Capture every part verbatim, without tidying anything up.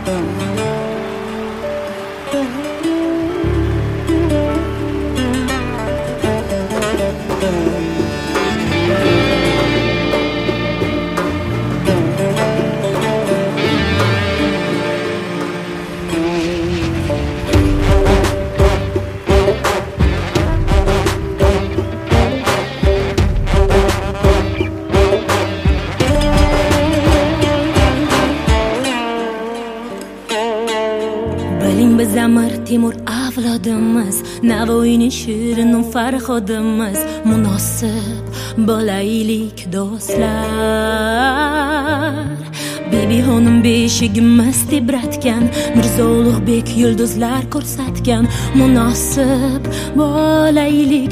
Biz Amir Temur avlodimiz, Navoiyning shirin farhodimiz. Munosib bo'laylik do'stlar. Bibi xonim beshigimiz tebratgan, Mirzo Ulug'bek yulduzlar ko'rsatgan. Munosib bo'laylik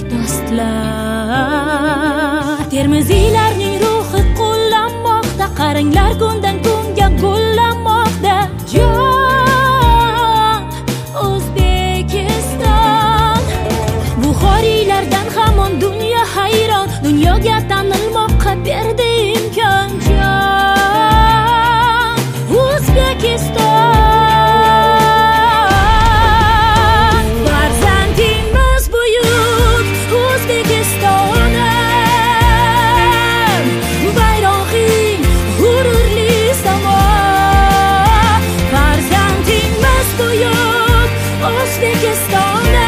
do'stlar. Termiziylarning ruhi qo'llanmoqda, qaranglar kundan kunga gullanmoqda. Buxoriylardan hamon dunyo hayron, dunyoga tanilmoqqa berdi imkon. Jon O'zbekiston, farzandimiz buyuk O'zbekistonim, bayrog'ing g'ururli samo. Farzandimiz buyuk O'zbekistonim,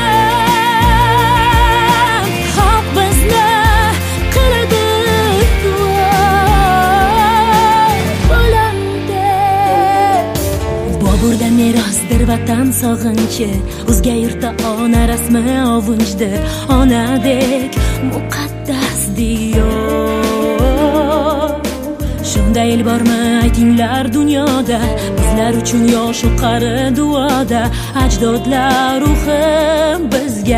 merosdir vatan sog'inchi, o'zga yurtda ona rasmi ovunchdir. Onadek muqaddas diyor. Shunday el bormi aytinglar dunyoda, bizlar uchun yosh qari duoda. Ajdodlar ruhi bizga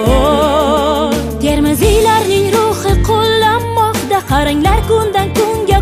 yor. Termiziylarning ruhi qo'llanmoqda, qaranglar kundan kunga